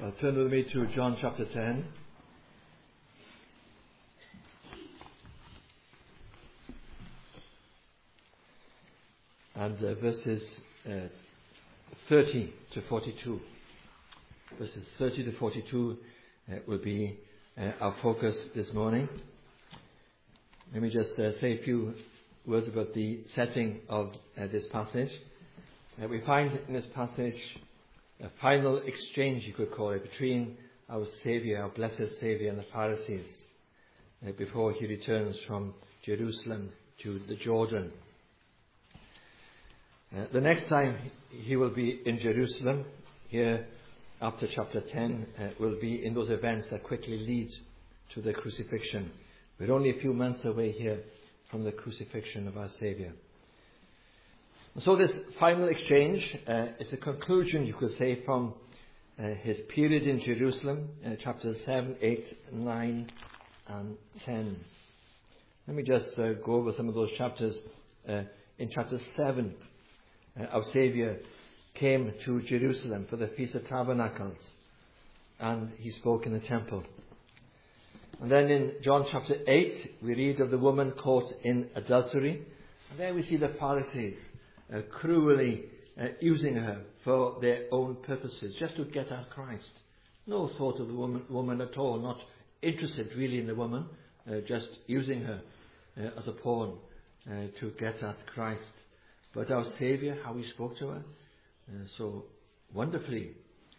Turn with me to John chapter 10. And verses 30 to 42. Verses 30 to 42 will be our focus this morning. Let me just say a few words about the setting of this passage. We find in this passage a final exchange, you could call it, between our Saviour, our blessed Saviour, and the Pharisees before he returns from Jerusalem to the Jordan. The next time he will be in Jerusalem, here after chapter 10, will be in those events that quickly lead to the crucifixion. We're only a few months away here from the crucifixion of our Saviour. So this final exchange is a conclusion, you could say, from his period in Jerusalem, chapters 7, 8, 9 and 10. Let me just go over some of those chapters. In chapter 7, our Saviour came to Jerusalem for the Feast of Tabernacles, and he spoke in the temple. And then in John chapter 8, we read of the woman caught in adultery, and there we see the Pharisees cruelly using her for their own purposes, just to get at Christ. No thought of the woman at all, not interested really in the woman, just using her as a pawn to get at Christ. But our Saviour, how he spoke to her, so wonderfully,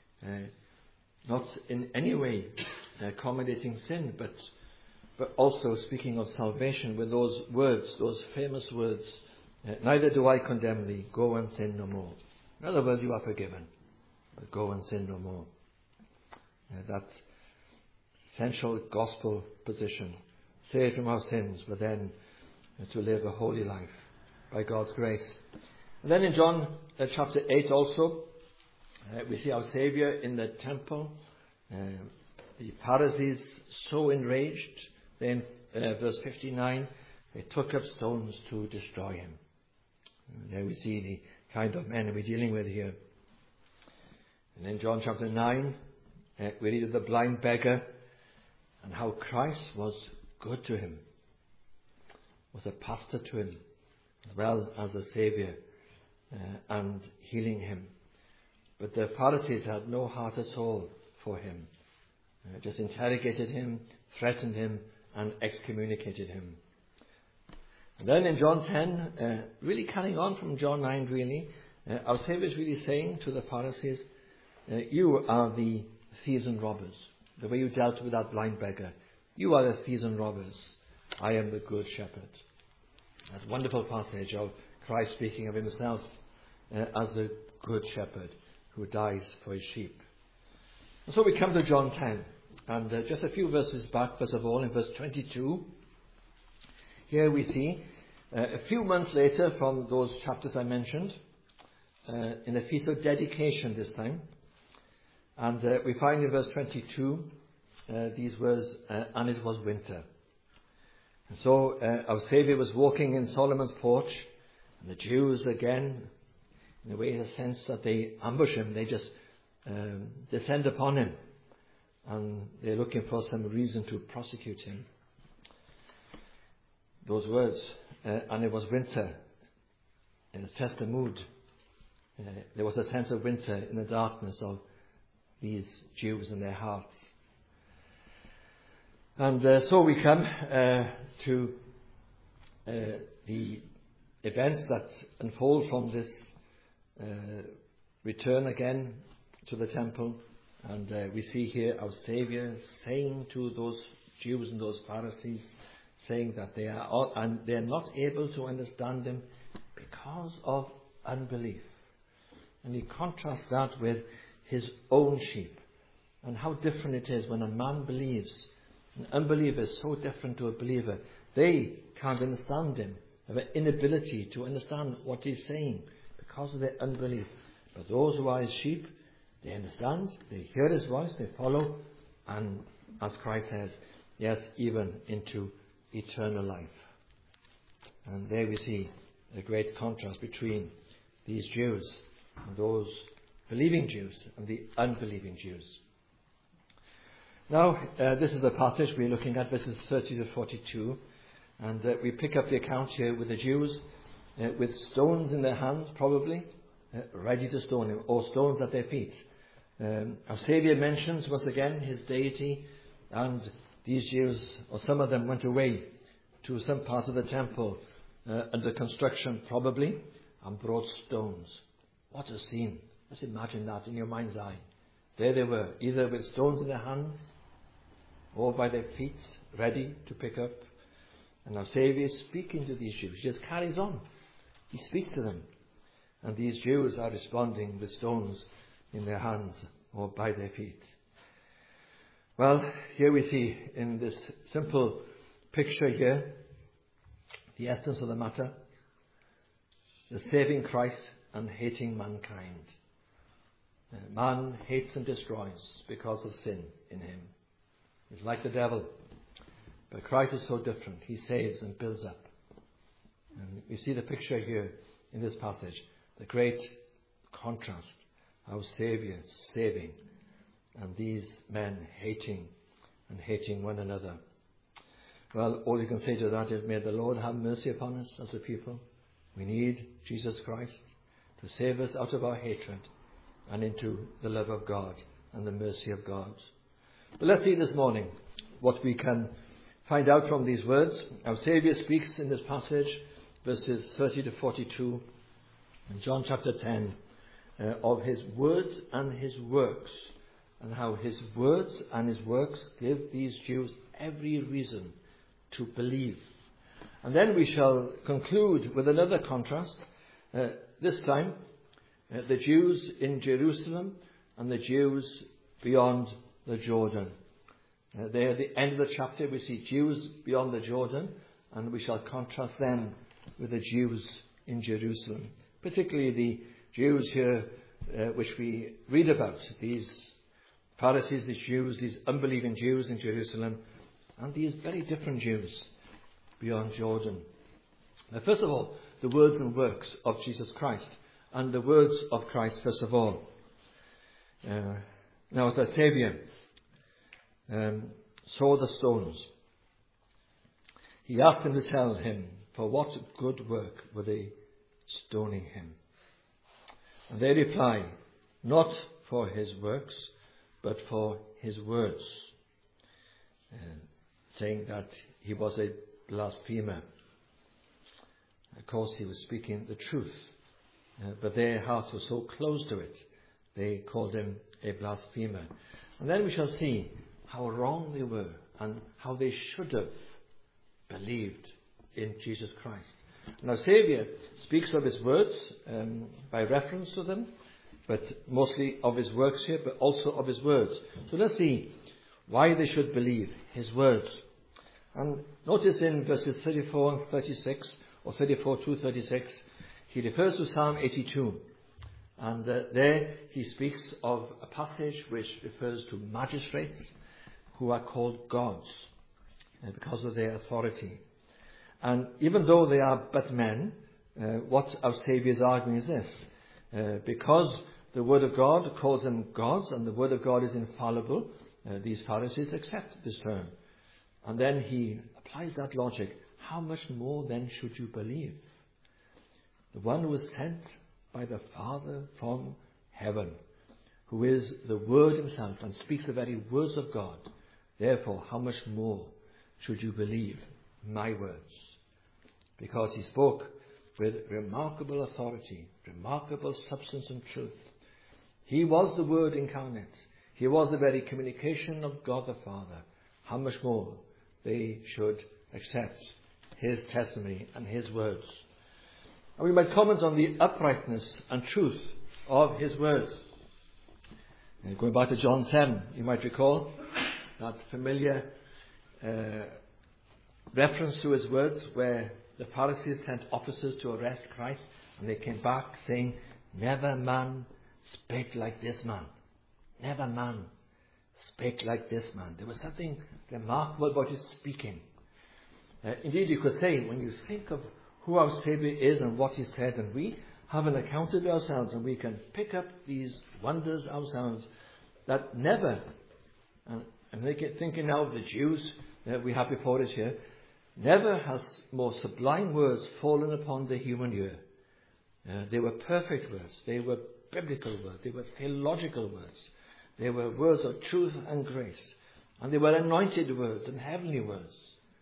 not in any way accommodating sin, but also speaking of salvation with those words, those famous words, neither do I condemn thee, go and sin no more. In other words, you are forgiven, but go and sin no more. That essential gospel position, saved from our sins, but then to live a holy life by God's grace. And then in John chapter 8 also, we see our Saviour in the temple. The Pharisees so enraged, then verse 59, they took up stones to destroy him. And there we see the kind of men we're dealing with here. And then John chapter 9, we read of the blind beggar and how Christ was good to him, was a pastor to him, as well as a Saviour, and healing him. But the Pharisees had no heart at all for him, just interrogated him, threatened him, and excommunicated him. And then in John 10, really carrying on from John 9 really, our Saviour is really saying to the Pharisees, you are the thieves and robbers. The way you dealt with that blind beggar, you are the thieves and robbers. I am the good shepherd. That wonderful passage of Christ speaking of himself as the good shepherd who dies for his sheep. And so we come to John 10, and just a few verses back, first of all, in verse 22, here we see a few months later from those chapters I mentioned, in the Feast of Dedication this time, and we find in verse 22 these words, and it was winter. And so our Saviour was walking in Solomon's porch, and the Jews again, in a way, in a sense that they ambush him, they just descend upon him, and they're looking for some reason to prosecute him. Those words, and it was winter, test the mood. There was a sense of winter in the darkness of these Jews in their hearts. And so we come to the events that unfold from this return again to the temple. And we see here our Saviour saying to those Jews and those Pharisees, saying that they are not able to understand him because of unbelief. And he contrasts that with his own sheep, and how different it is when a man believes. An unbeliever is so different to a believer. They can't understand him, have an inability to understand what he's saying because of their unbelief. But those who are his sheep, they understand, they hear his voice, they follow, and as Christ says, yes, even into eternal life. And there we see a great contrast between these Jews and those believing Jews and the unbelieving Jews. Now, this is the passage we're looking at, verses 30 to 42. And we pick up the account here with the Jews with stones in their hands, probably, ready to stone him, or stones at their feet. Our Saviour mentions once again his deity, and these Jews, or some of them, went away to some part of the temple under construction, probably, and brought stones. What a scene. Just imagine that in your mind's eye. There they were, either with stones in their hands or by their feet, ready to pick up. And our Saviour is speaking to these Jews. He just carries on. He speaks to them. And these Jews are responding with stones in their hands or by their feet. Well, here we see in this simple picture here the essence of the matter: the saving Christ and hating mankind. Man hates and destroys because of sin in him. He's like the devil. But Christ is so different. He saves and builds up. And we see the picture here in this passage. The great contrast. Our Saviour saving. And these men hating and hating one another. Well, all you can say to that is, may the Lord have mercy upon us as a people. We need Jesus Christ to save us out of our hatred and into the love of God and the mercy of God. But let's see this morning what we can find out from these words. Our Saviour speaks in this passage, verses 30 to 42, in John chapter 10, of his words and his works, and how his words and his works give these Jews every reason to believe. And then we shall conclude with another contrast, this time the Jews in Jerusalem and the Jews beyond the Jordan. There at the end of the chapter we see Jews beyond the Jordan, and we shall contrast them with the Jews in Jerusalem, particularly the Jews here which we read about, these Pharisees, these Jews, these unbelieving Jews in Jerusalem, and these very different Jews beyond Jordan. Now, first of all, the words and works of Jesus Christ, and the words of Christ first of all. Now, as our Saviour saw the stones, he asked them to tell him for what good work were they stoning him. And they reply, not for his works, but for his words, saying that he was a blasphemer. Of course, he was speaking the truth, but their hearts were so close to it, they called him a blasphemer. And then we shall see how wrong they were and how they should have believed in Jesus Christ. And our Saviour speaks of his words by reference to them, but mostly of his works here, but also of his words. So let's see why they should believe his words. And notice in verses 34 and 36, or 34 to 36, he refers to Psalm 82. And there he speaks of a passage which refers to magistrates who are called gods because of their authority. And even though they are but men, what our Saviour is arguing is this. Because the Word of God calls them gods and the Word of God is infallible, these Pharisees accept this term. And then he applies that logic. How much more then should you believe? The one who was sent by the Father from heaven, who is the Word himself and speaks the very words of God. Therefore, how much more should you believe my words? Because he spoke with remarkable authority, remarkable substance and truth. He was the Word incarnate. He was the very communication of God the Father. How much more they should accept his testimony and his words. And we might comment on the uprightness and truth of his words. And going back to John 7, you might recall that familiar reference to his words where the Pharisees sent officers to arrest Christ, and they came back saying, never man spake like this man. Never man spake like this man. There was something remarkable about his speaking. Indeed, you could say, when you think of who our Saviour is and what he said, and we have an account of ourselves, and we can pick up these wonders ourselves, that never And thinking now of the Jews that we have before us here, never has more sublime words fallen upon the human ear. They were perfect words. They were biblical words. They were theological words. They were words of truth and grace. And they were anointed words and heavenly words.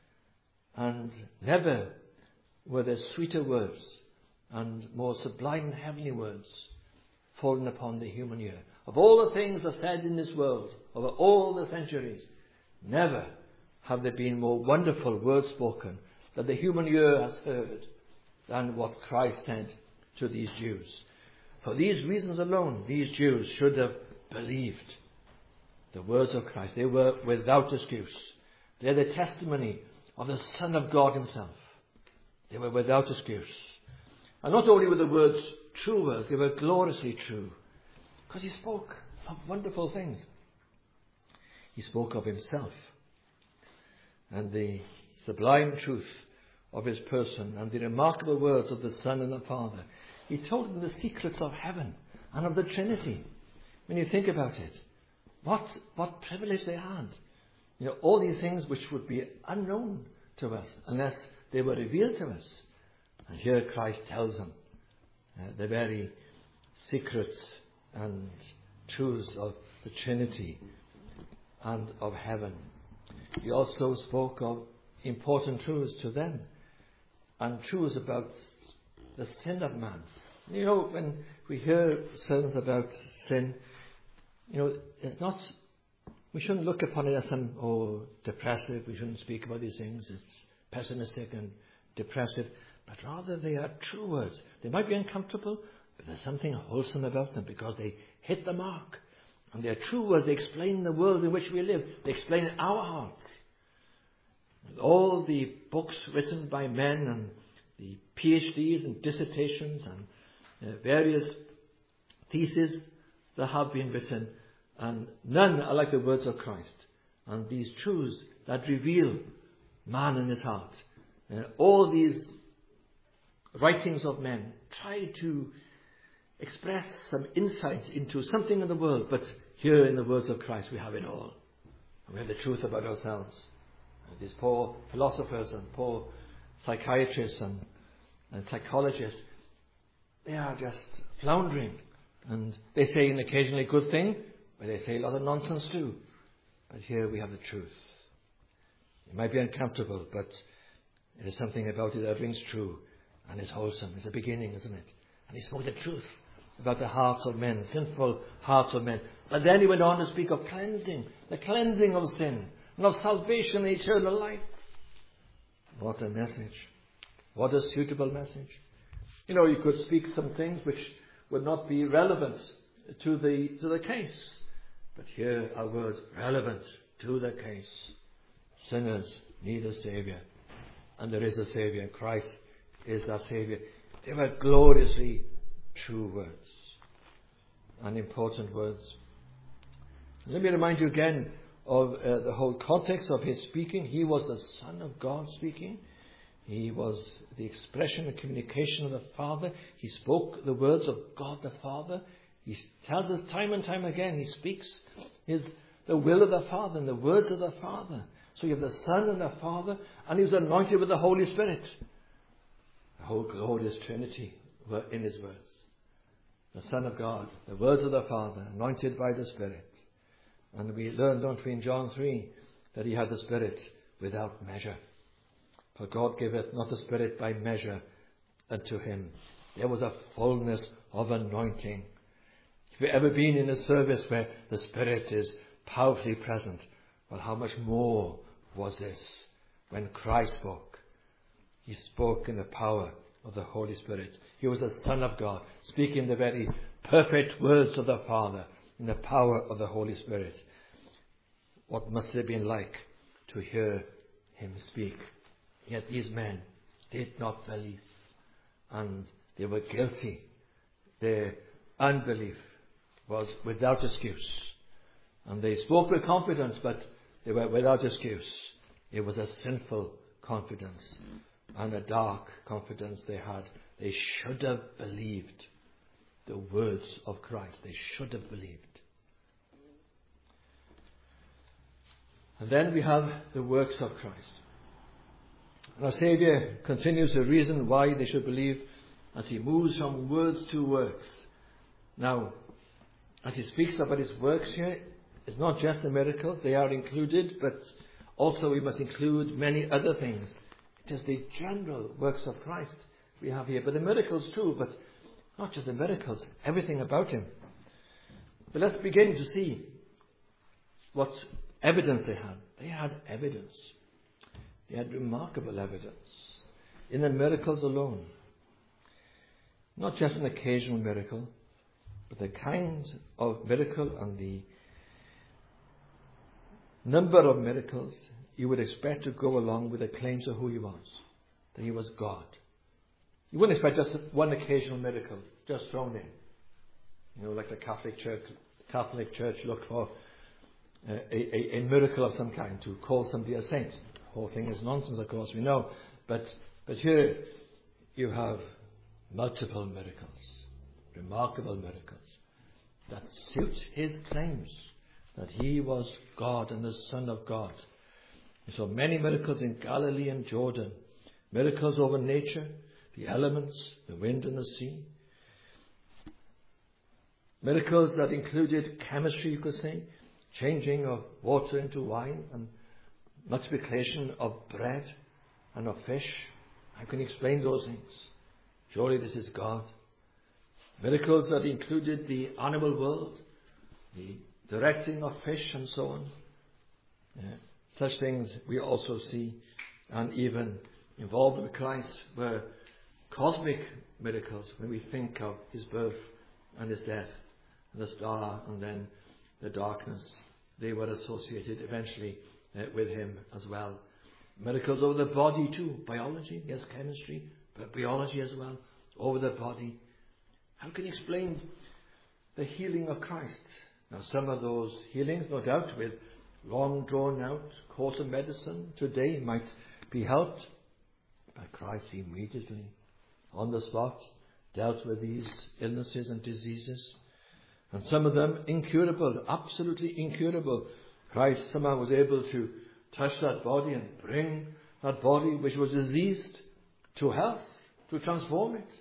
And never were there sweeter words and more sublime heavenly words fallen upon the human ear. Of all the things that are said in this world, over all the centuries, never have there been more wonderful words spoken that the human ear has heard than what Christ said to these Jews. For these reasons alone, these Jews should have believed the words of Christ. They were without excuse. They're the testimony of the Son of God himself. They were without excuse. And not only were the words true words, they were gloriously true. Because he spoke of wonderful things. He spoke of himself and the sublime truth of his person and the remarkable words of the Son and the Father. He told them the secrets of heaven and of the Trinity. When you think about it, what privilege they had. You know, all these things which would be unknown to us unless they were revealed to us. And here Christ tells them the very secrets and truths of the Trinity and of heaven. He also spoke of important truths to them and truths about the sin of man. You know, when we hear sermons about sin, you know, it's not, we shouldn't look upon it as some, depressive, we shouldn't speak about these things, it's pessimistic and depressive, but rather they are true words. They might be uncomfortable, but there's something wholesome about them because they hit the mark. And they're true words. They explain the world in which we live. They explain our hearts. And all the books written by men and the PhDs and dissertations and various theses that have been written, and none are like the words of Christ. And these truths that reveal man in his heart. All these writings of men try to express some insight into something in the world, but here in the words of Christ we have it all. And we have the truth about ourselves. And these poor philosophers and poor psychiatrists and psychologists, they are just floundering. And they say an occasionally good thing, but they say a lot of nonsense too. But here we have the truth. It might be uncomfortable, but there is something about it that rings true and is wholesome. It's a beginning, isn't it? And he spoke the truth about the hearts of men, sinful hearts of men. But then he went on to speak of cleansing, the cleansing of sin, and of salvation and eternal life. What a message. What a suitable message. You know, you could speak some things which would not be relevant to the case. But here are words relevant to the case. Sinners need a Saviour. And there is a Saviour. Christ is that Saviour. They were gloriously true words and important words. Let me remind you again of the whole context of his speaking. He was the Son of God speaking. He was the expression and communication of the Father. He spoke the words of God the Father. He tells us time and time again, he speaks the will of the Father and the words of the Father. So you have the Son and the Father, and he was anointed with the Holy Spirit. The whole glorious Trinity were in his words. The Son of God, the words of the Father, anointed by the Spirit. And we learn, don't we, in John 3, that he had the Spirit without measure. For God giveth not the Spirit by measure unto him. There was a fullness of anointing. If you've ever been in a service where the Spirit is powerfully present, well, how much more was this when Christ spoke? He spoke in the power of the Holy Spirit. He was the Son of God, speaking the very perfect words of the Father in the power of the Holy Spirit. What must it have been like to hear him speak? Yet these men did not believe, and they were guilty. Their unbelief was without excuse. And they spoke with confidence, but they were without excuse. It was a sinful confidence and a dark confidence they had. They should have believed the words of Christ. They should have believed. And then we have the works of Christ. And our Saviour continues the reason why they should believe as he moves from words to works. Now, as he speaks about his works here, it's not just the miracles, they are included, but also we must include many other things. It is the general works of Christ we have here, but the miracles too, but not just the miracles, everything about him. But let's begin to see what evidence they had. They had evidence. They had remarkable evidence in the miracles alone. Not just an occasional miracle, but the kind of miracle and the number of miracles you would expect to go along with the claims of who he was, that he was God. You wouldn't expect just one occasional miracle just thrown in. Like the Catholic Church looked for a miracle of some kind to call somebody a saint. The whole thing is nonsense, of course, we know. But here you have multiple miracles, remarkable miracles that suit his claims that he was God and the Son of God. We saw many miracles in Galilee and Jordan, miracles over nature, the elements, the wind and the sea. Miracles that included chemistry, you could say, changing of water into wine and multiplication of bread and of fish. How can you explain those things? Surely this is God. Miracles that included the animal world, the directing of fish and so on. Such things we also see, and even involved with Christ were cosmic miracles when we think of his birth and his death, and the star and then the darkness. They were associated eventually with him as well. Miracles over the body too, biology, yes, chemistry, but biology as well, over the body. How can you explain the healing of Christ? Now some of those healings, no doubt, with long drawn out course of medicine today might be helped, but Christ immediately, on the spot, dealt with these illnesses and diseases. And some of them incurable, absolutely incurable. Christ somehow was able to touch that body and bring that body which was diseased to health, to transform it.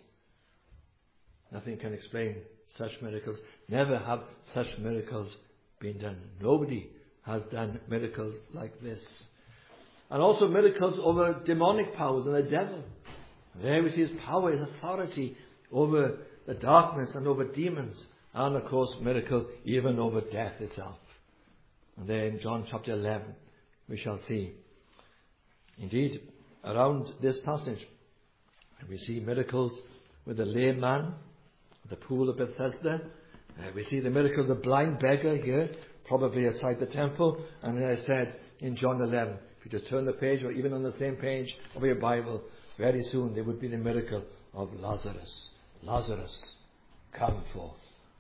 Nothing can explain such miracles. Never have such miracles been done. Nobody has done miracles like this. And also miracles over demonic powers and the devil. There we see his power, his authority over the darkness and over demons. And of course miracle even over death itself. And there in John chapter 11 we shall see. Indeed, around this passage we see miracles with the lame man, the pool of Bethesda. We see the miracle of the blind beggar here, probably outside the temple. And as I said in John 11, if you just turn the page or even on the same page of your Bible, very soon there would be the miracle of Lazarus. Lazarus, come forth.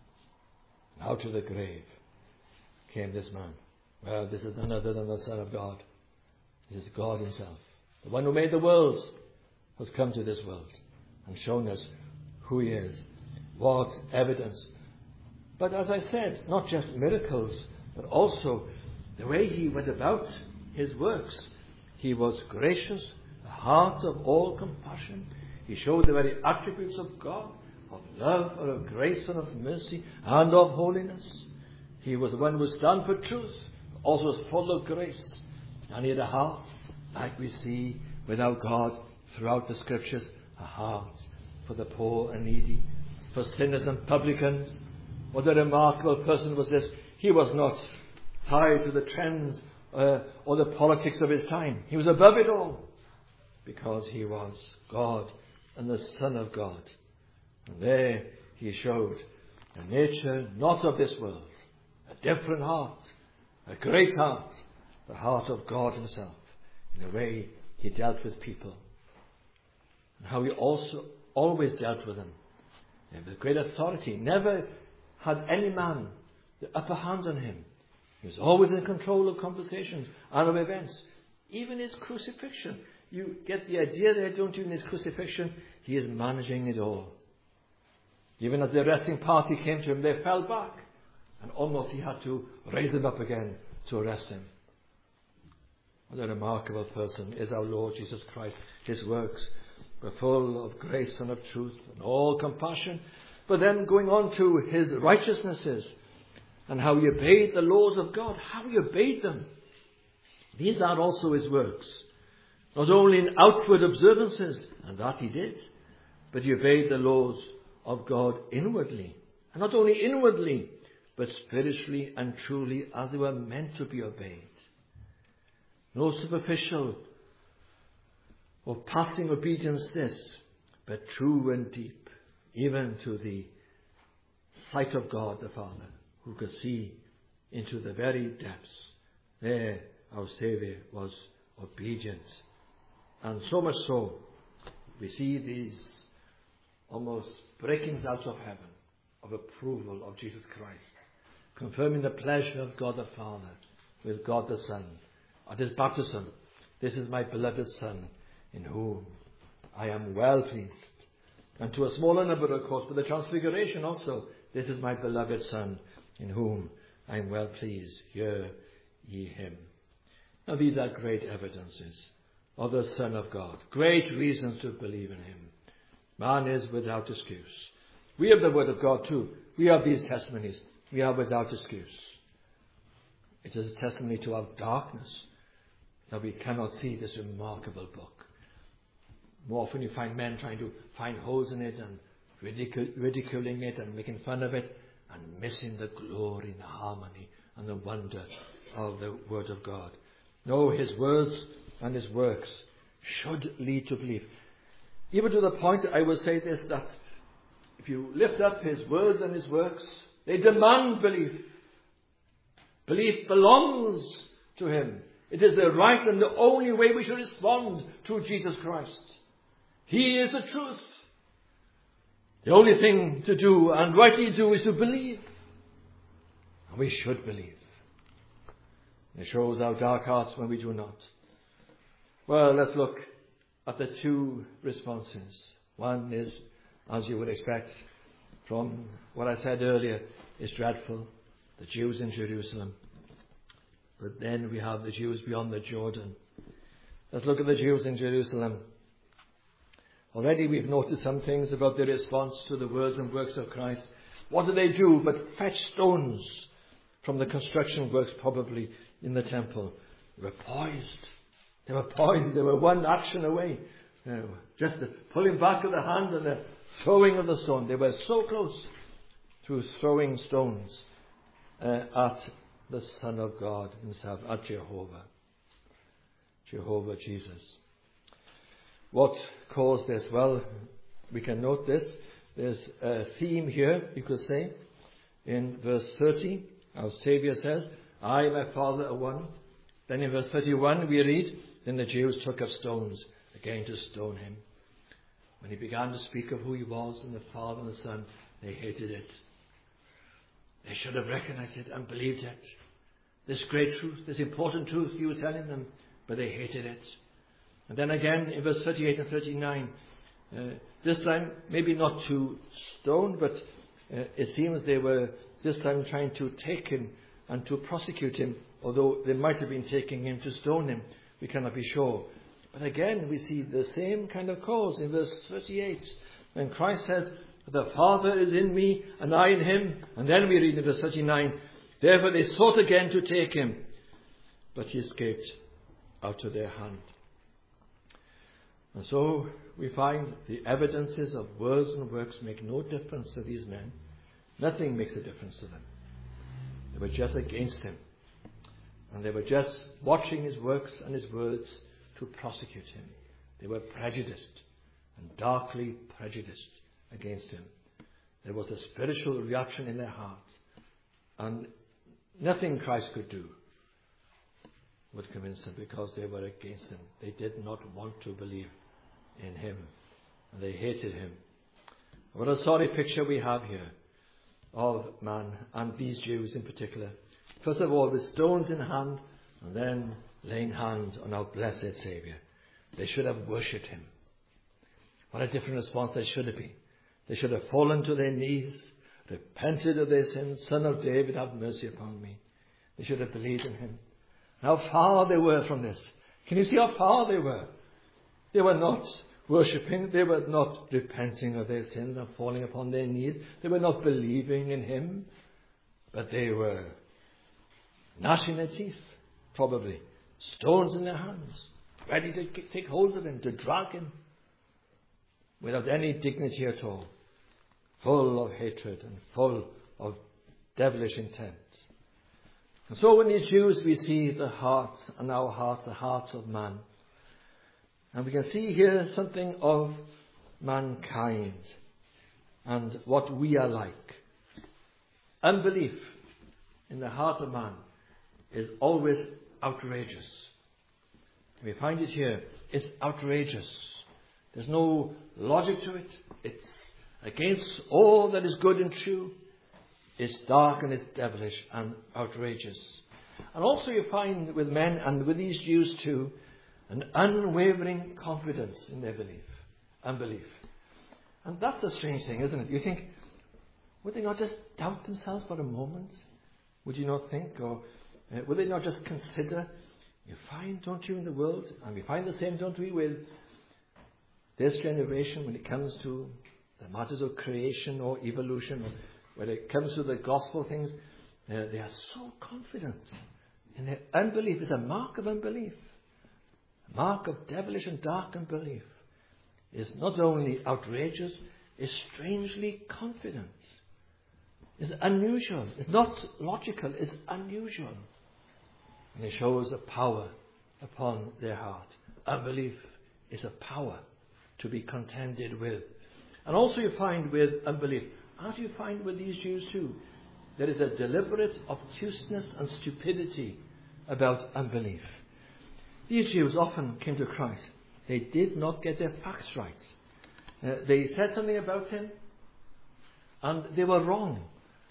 And out of the grave came this man. Well, this is none other than the Son of God. This is God himself. The one who made the worlds has come to this world and shown us who he is. What evidence. But as I said, not just miracles, but also the way he went about his works. He was gracious, the heart of all compassion. He showed the very attributes of God, of love, and of grace, and of mercy, and of holiness. He was the one who stood for truth, also was full of grace. And he had a heart, like we see without God throughout the scriptures, a heart for the poor and needy, for sinners and publicans. What a remarkable person was this. He was not tied to the trends or the politics of his time. He was above it all because he was God and the Son of God. And there he showed a nature not of this world, a different heart, a great heart, the heart of God himself, in the way he dealt with people. And how he also always dealt with them with great authority. Never had any man the upper hand on him. He was always in control of conversations and of events. Even his crucifixion. You get the idea there, don't you, in his crucifixion? He is managing it all. Even as the arresting party came to him, they fell back. And almost he had to raise them up again to arrest him. What a remarkable person is our Lord Jesus Christ. His works were full of grace and of truth and all compassion. But then going on to his righteousnesses and how he obeyed the laws of God, how he obeyed them. These are also his works. Not only in outward observances, and that he did, but he obeyed the laws of God inwardly. And not only inwardly, but spiritually and truly as they were meant to be obeyed. No superficial or passing obedience this, but true and deep, even to the sight of God the Father, who could see into the very depths. There our Saviour was obedient. And so much so, we see these almost breakings out of heaven of approval of Jesus Christ, confirming the pleasure of God the Father with God the Son. At his baptism, this is my beloved Son, in whom I am well pleased. And to a smaller number, of course, but the Transfiguration also, this is my beloved Son, in whom I am well pleased. Hear ye him. Now these are great evidences of the Son of God. Great reasons to believe in him. Man is without excuse. We have the Word of God too. We have these testimonies. We are without excuse. It is a testimony to our darkness that we cannot see this remarkable book. More often you find men trying to find holes in it and ridiculing it and making fun of it and missing the glory and the harmony and the wonder of the Word of God. No, his words and his works should lead to belief. Even to the point, I will say this, that if you lift up his words and his works, they demand belief. Belief belongs to him. It is the right and the only way we should respond to Jesus Christ. He is the truth. The only thing to do and rightly do is to believe. And we should believe. It shows our dark hearts when we do not. Well, let's look at the two responses. One is, as you would expect from what I said earlier, is dreadful. The Jews in Jerusalem. But then we have the Jews beyond the Jordan. Let's look at the Jews in Jerusalem. Already we've noticed some things about their response to the words and works of Christ. What do they do but fetch stones from the construction works probably in the temple? They were poised. They were poised. They were one action away. Just the pulling back of the hand and the throwing of the stone. They were so close to throwing stones at the Son of God himself, at Jehovah Jesus. What caused this? Well, we can note this. There's a theme here, you could say. In verse 30, our Saviour says, I and my Father are one. Then in verse 31 we read, then the Jews took up stones again to stone him. When he began to speak of who he was and the Father and the Son, they hated it. They should have recognized it and believed it. This great truth, this important truth he was telling them, but they hated it. And then again in verse 38 and 39, this time maybe not to stone, but it seems they were this time trying to take him and to prosecute him, although they might have been taking him to stone him. We cannot be sure. But again we see the same kind of cause in verse 38. When Christ said, the Father is in me and I in him. And then we read in verse 39, therefore they sought again to take him, but he escaped out of their hand. And so we find the evidences of words and works make no difference to these men. Nothing makes a difference to them. They were just against him. And they were just watching his works and his words to prosecute him. They were prejudiced and darkly prejudiced against him. There was a spiritual reaction in their hearts. And nothing Christ could do would convince them, because they were against him. They did not want to believe in him. And they hated him. What a sorry picture we have here of man, and these Jews in particular. First of all, with stones in hand, and then laying hands on our blessed Saviour. They should have worshipped him. What a different response they should have been. They should have fallen to their knees, repented of their sins. Son of David, have mercy upon me. They should have believed in him. How far they were from this. Can you see how far they were? They were not worshipping. They were not repenting of their sins and falling upon their knees. They were not believing in him. But they were gnashing their teeth, probably. Stones in their hands. Ready to take hold of him, to drag him. Without any dignity at all. Full of hatred and full of devilish intent. And so in these Jews we see the heart, and our heart, the heart of man. And we can see here something of mankind and what we are like. Unbelief in the heart of man is always outrageous. We find it here. It's outrageous. There's no logic to it. It's against all that is good and true. It's dark and it's devilish and outrageous. And also you find with men and with these Jews too, an unwavering confidence in their belief. Unbelief. And that's a strange thing, isn't it? You think, would they not just doubt themselves for a moment? Would you not think? Or would they not just consider? You find, don't you, in the world, and we find the same, don't we, with this generation when it comes to the matters of creation or evolution, or when it comes to the gospel things, they are so confident in their unbelief. It's a mark of unbelief. A mark of devilish and dark unbelief. It's not only outrageous, it's strangely confident. It's unusual. It's not logical, it's unusual. And it shows a power upon their heart. Unbelief is a power to be contended with. And also you find with unbelief, as you find with these Jews too, there is a deliberate obtuseness and stupidity about unbelief. These Jews often came to Christ. They did not get their facts right. They said something about him, and they were wrong.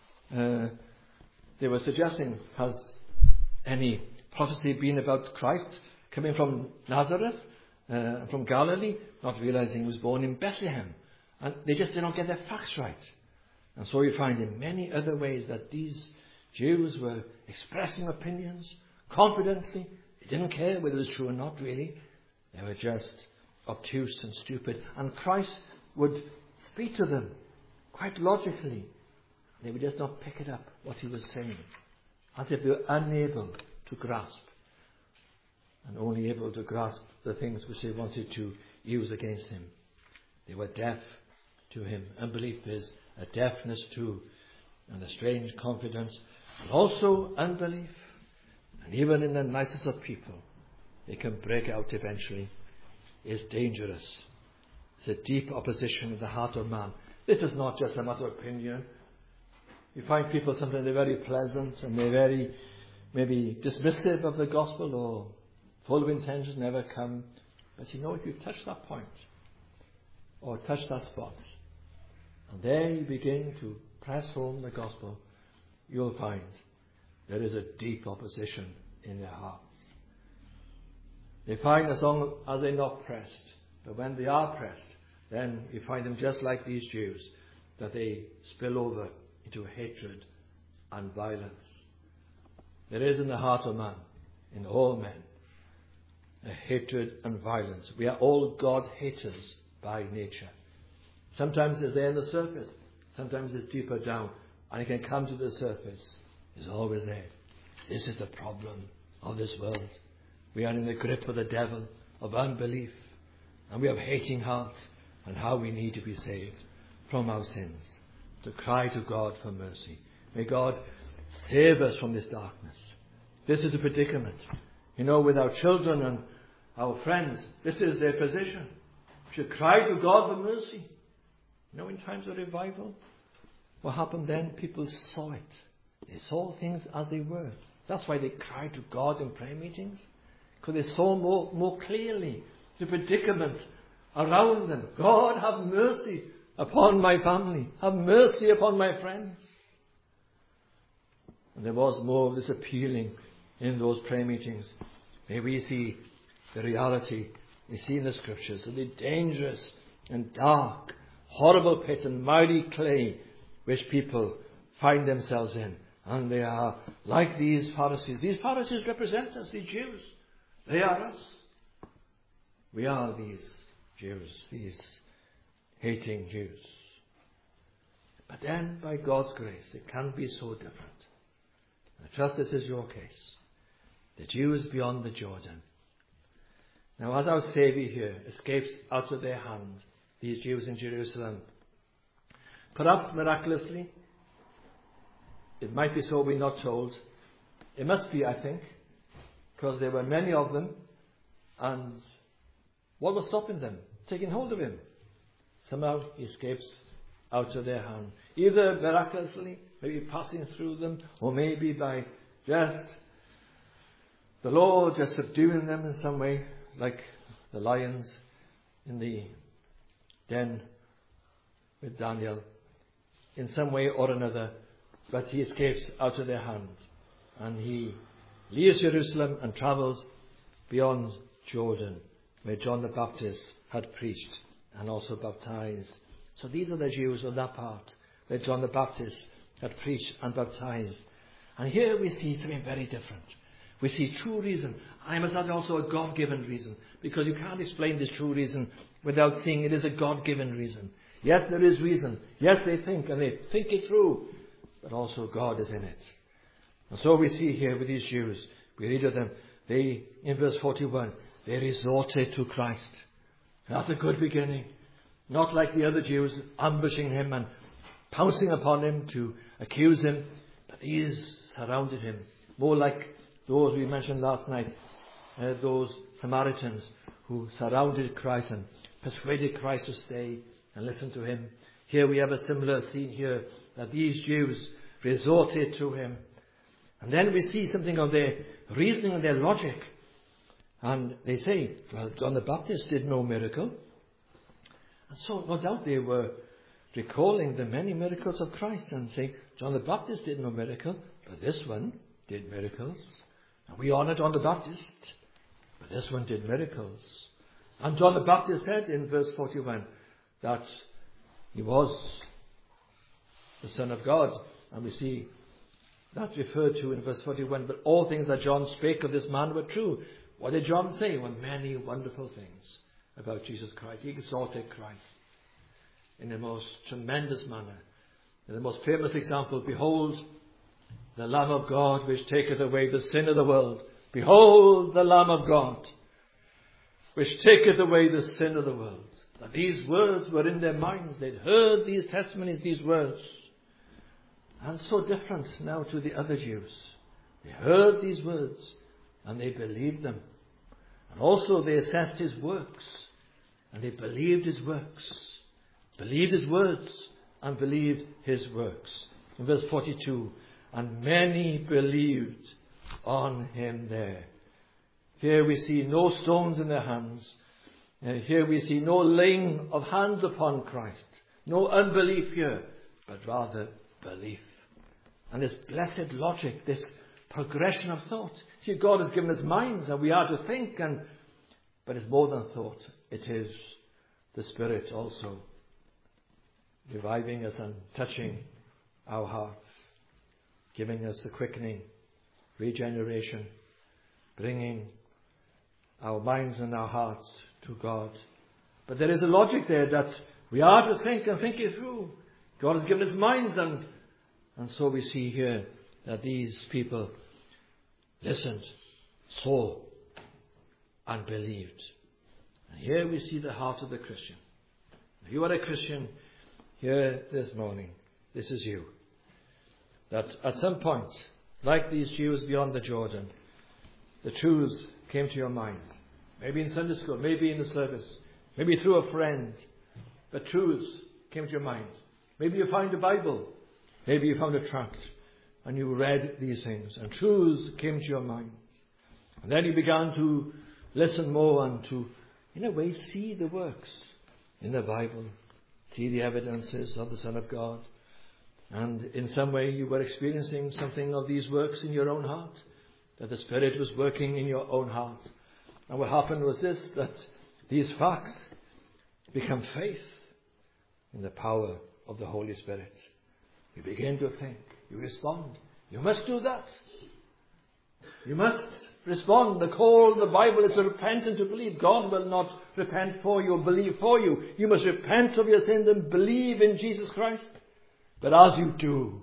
They were suggesting, has any prophecy been about Christ coming from Nazareth, from Galilee, not realizing he was born in Bethlehem? And they just did not get their facts right. And so you find in many other ways that these Jews were expressing opinions confidently. They didn't care whether it was true or not, really. They were just obtuse and stupid. And Christ would speak to them quite logically. They would just not pick it up, what he was saying, as if they were unable to grasp, and only able to grasp the things which they wanted to use against him. They were deaf to him. Unbelief is a deafness too, and a strange confidence, and also unbelief. And even in the nicest of people, they can break out eventually. Is dangerous. It's a deep opposition in the heart of man. This is not just a matter of opinion. You find people sometimes they're very pleasant and they're very maybe dismissive of the gospel or full of intentions, never come. But you know, if you touch that point or touch that spot, and there you begin to press home the gospel, you'll find there is a deep opposition in their hearts. They find as long as they're not pressed, but when they are pressed, then you find them just like these Jews, that they spill over into hatred and violence. There is in the heart of man, in all men, a hatred and violence. We are all God haters by nature. Sometimes it's there on the surface, sometimes it's deeper down, and it can come to the surface. It's always there. This is the problem of this world. We are in the grip of the devil, of unbelief, and we have hating heart, and how we need to be saved from our sins, to cry to God for mercy. May God save us from this darkness. This is the predicament. You know, with our children and our friends, this is their position. We should cry to God for mercy. You know, in times of revival, what happened then? People saw it. They saw things as they were. That's why they cried to God in prayer meetings. Because they saw more clearly the predicament around them. God, have mercy upon my family. Have mercy upon my friends. And there was more of this appealing in those prayer meetings. May we see the reality we see in the scriptures of the dangerous and dark, horrible pit and miry clay which people find themselves in. And they are like these Pharisees. These Pharisees represent us, the Jews. They are us. We are these Jews, these hating Jews. But then, by God's grace, it can be so different. I trust this is your case. The Jews beyond the Jordan. Now, as our Saviour here escapes out of their hand, these Jews in Jerusalem, perhaps miraculously, it might be so, we're not told. It must be, I think, because there were many of them, and what was stopping them? Taking hold of him. Somehow he escapes out of their hand. Either miraculously, maybe passing through them, or maybe by just the Lord just subduing them in some way, like the lions in the den with Daniel, in some way or another. But he escapes out of their hand, and he leaves Jerusalem and travels beyond Jordan, where John the Baptist had preached and also baptized. So these are the Jews of that part where John the Baptist had preached and baptized. And here we see something very different. We see true reason. I must add also a God-given reason, because you can't explain this true reason without seeing it is a God-given reason. Yes, there is reason. Yes, they think, and they think it through. But also God is in it. And so we see here with these Jews, we read of them, they, in verse 41, they resorted to Christ. That's a good beginning. Not like the other Jews ambushing him and pouncing upon him to accuse him, but these surrounded him. More like those we mentioned last night, those Samaritans who surrounded Christ and persuaded Christ to stay and listen to him. Here we have a similar scene here, that these Jews resorted to him. And then we see something of their reasoning and their logic. And they say, well, John the Baptist did no miracle. And so no doubt they were recalling the many miracles of Christ and saying, John the Baptist did no miracle, but this one did miracles. And we honor John the Baptist, but this one did miracles. And John the Baptist said in verse 41 that he was the Son of God. And we see that referred to in verse 41. But all things that John spake of this man were true. What did John say? Well, many wonderful things about Jesus Christ. He exalted Christ in the most tremendous manner. In the most famous example, behold, the Lamb of God which taketh away the sin of the world. Behold, the Lamb of God which taketh away the sin of the world. Now, these words were in their minds. They'd heard these testimonies, these words. And so different now to the other Jews. They heard these words and they believed them. And also they assessed his works and they believed his works. Believed his words and believed his works. In verse 42, and many believed on him there. Here we see no stones in their hands. Here we see no laying of hands upon Christ. No unbelief here, but rather belief. And this blessed logic, this progression of thought. See, God has given us minds and we are to think, but it's more than thought. It is the Spirit also reviving us and touching our hearts, giving us a quickening, regeneration, bringing our minds and our hearts to God. But there is a logic there that we are to think and think it through. God has given us minds, and so we see here that these people listened, saw, and believed. And here we see the heart of the Christian. If you are a Christian here this morning, this is you. That at some point, like these Jews beyond the Jordan, the truths came to your mind. Maybe in Sunday school, maybe in the service, maybe through a friend. But truths came to your mind. Maybe you found a Bible. Maybe you found a tract and you read these things and truths came to your mind. And then you began to listen more and to, in a way, see the works in the Bible, see the evidences of the Son of God. And in some way you were experiencing something of these works in your own heart, that the Spirit was working in your own heart. And what happened was this, that these facts become faith in the power of the Holy Spirit. You begin to think, you respond. You must do that. You must respond. The call of the Bible is to repent and to believe. God will not repent for you or believe for you. You must repent of your sins and believe in Jesus Christ. But as you do,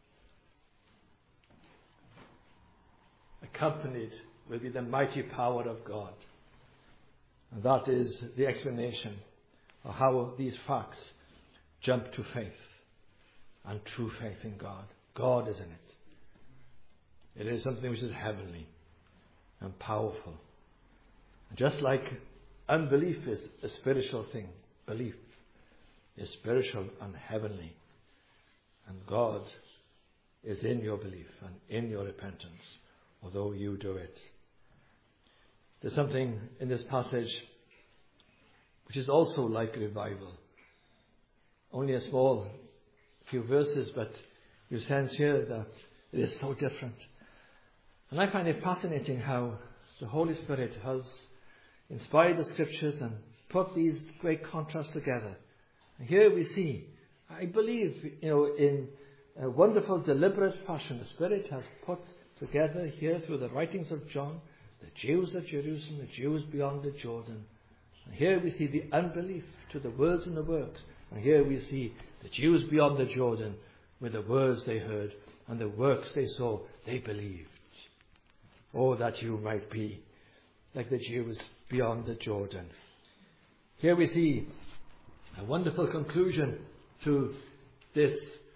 accompanied will be the mighty power of God. And that is the explanation of how these facts jump to faith and true faith in God. God is in it. It is something which is heavenly and powerful. And just like unbelief is a spiritual thing, belief is spiritual and heavenly. And God is in your belief and in your repentance, although you do it. There's something in this passage which is also like revival. Only a small few verses, but you sense here that it is so different. And I find it fascinating how the Holy Spirit has inspired the Scriptures and put these great contrasts together. And here we see, I believe, in a wonderful, deliberate fashion, the Spirit has put together here through the writings of John, the Jews of Jerusalem, the Jews beyond the Jordan. And here we see the unbelief to the words and the works. And here we see the Jews beyond the Jordan with the words they heard and the works they saw, they believed. Oh, that you might be like the Jews beyond the Jordan. Here we see a wonderful conclusion to this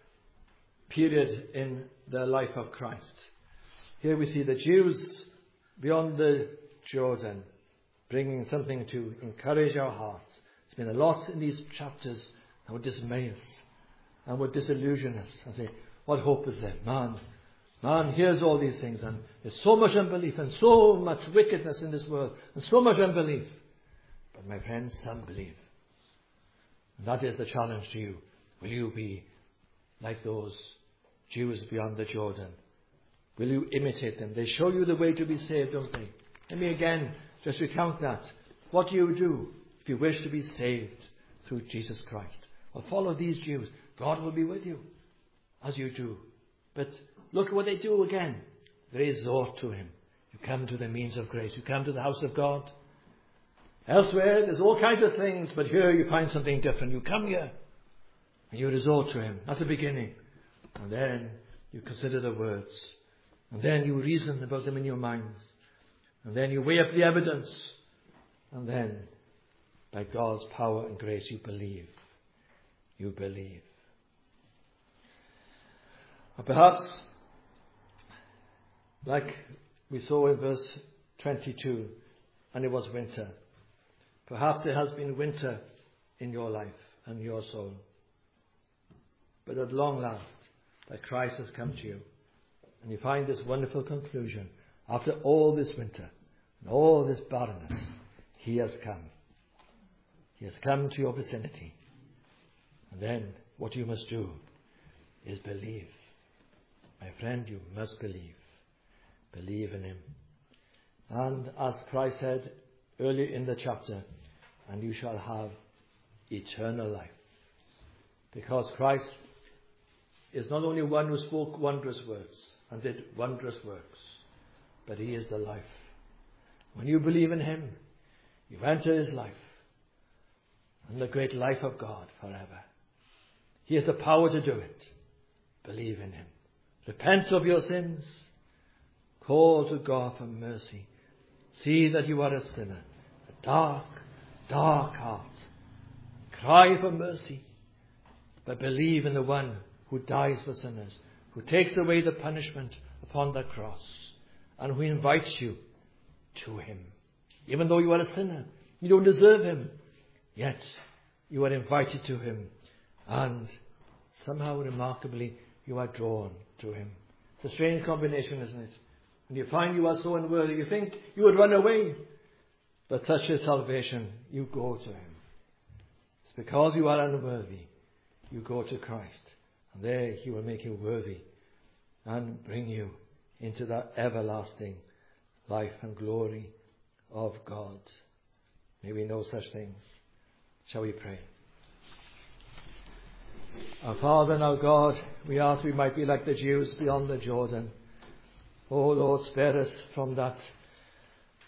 period in the life of Christ. Here we see the Jews beyond the Jordan bringing something to encourage our hearts. There's been a lot in these chapters that would dismay us and would disillusion us and say, what hope is there? Man, here's all these things, and there's so much unbelief and so much wickedness in this world and so much unbelief. But my friends, some believe. And that is the challenge to you. Will you be like those Jews beyond the Jordan? Will you imitate them? They show you the way to be saved, don't they? Let me again just recount that. What do you do if you wish to be saved through Jesus Christ? Well, follow these Jews. God will be with you as you do. But look at what they do again. They resort to Him. You come to the means of grace. You come to the house of God. Elsewhere, there's all kinds of things, but here you find something different. You come here and you resort to Him. That's the beginning. And then you consider the words. And then you reason about them in your minds. And then you weigh up the evidence. And then, by God's power and grace, you believe. You believe. Or perhaps, like we saw in verse 22, and it was winter. Perhaps there has been winter in your life and your soul. But at long last, that Christ has come to you. And you find this wonderful conclusion. After all this winter and all this barrenness, He has come. He has come to your vicinity. And then what you must do is believe. My friend, you must believe. Believe in Him. And as Christ said earlier in the chapter, and you shall have eternal life. Because Christ is not only one who spoke wondrous words and did wondrous works, but He is the life. When you believe in Him, you enter His life and the great life of God forever. He has the power to do it. Believe in Him. Repent of your sins. Call to God for mercy. See that you are a sinner. A dark, dark heart. Cry for mercy. But believe in the one who dies for sinners, who takes away the punishment upon the cross, and who invites you to Him. Even though you are a sinner, you don't deserve Him, yet you are invited to Him, and somehow remarkably you are drawn to Him. It's a strange combination, isn't it? When you find you are so unworthy, you think you would run away, but such is salvation, you go to Him. It's because you are unworthy, you go to Christ, and there He will make you worthy and bring you into that everlasting life and glory of God. May we know such things. Shall we pray? Our Father and our God, we ask we might be like the Jews beyond the Jordan. Oh Lord, spare us from that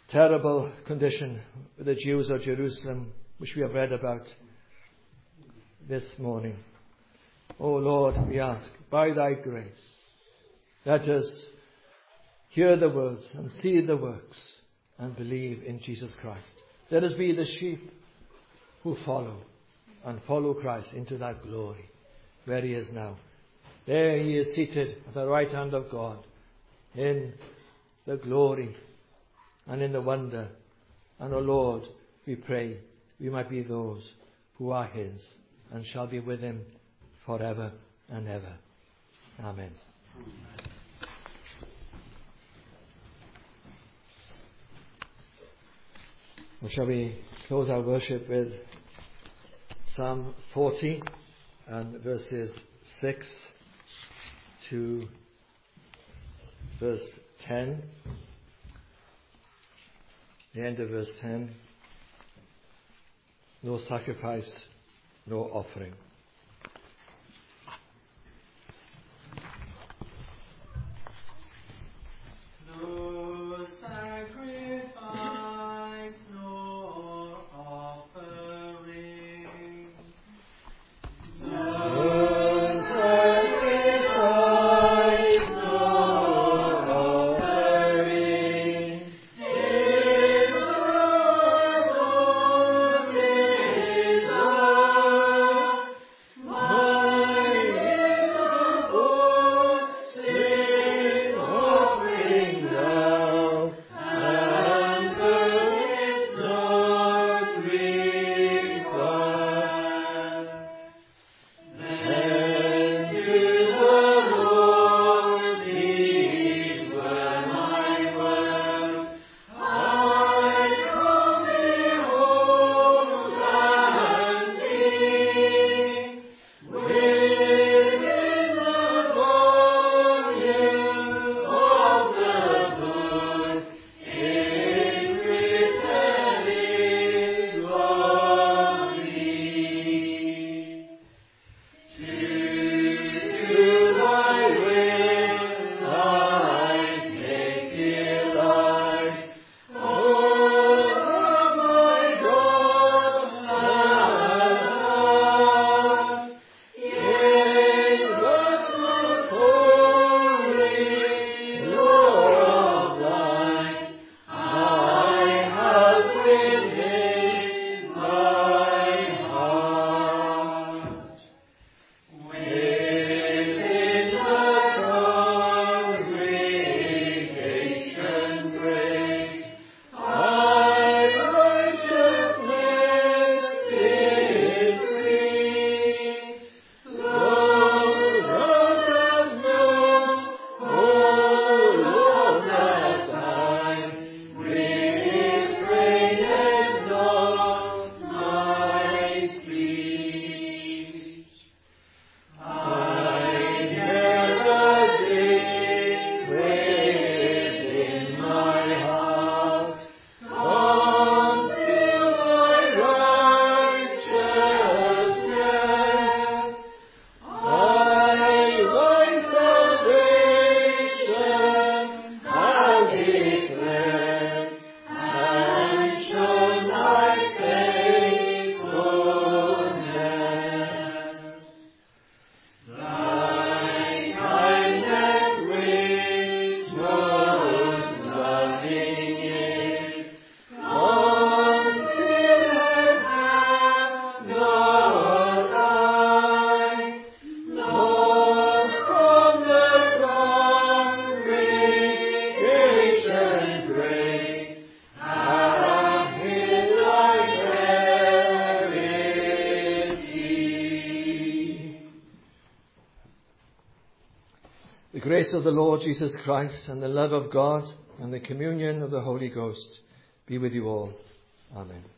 terrible condition with the Jews of Jerusalem, which we have read about this morning. O Lord, we ask, by thy grace, let us hear the words and see the works and believe in Jesus Christ. Let us be the sheep who follow Christ into that glory where he is now. There he is seated at the right hand of God in the glory and in the wonder. And, O Lord, we pray we might be those who are his and shall be with him forever and ever. Amen. Well, shall we close our worship with Psalm 40 and verses 6 to verse 10. The end of verse 10. No sacrifice, no offering. The grace of the Lord Jesus Christ and the love of God and the communion of the Holy Ghost be with you all. Amen.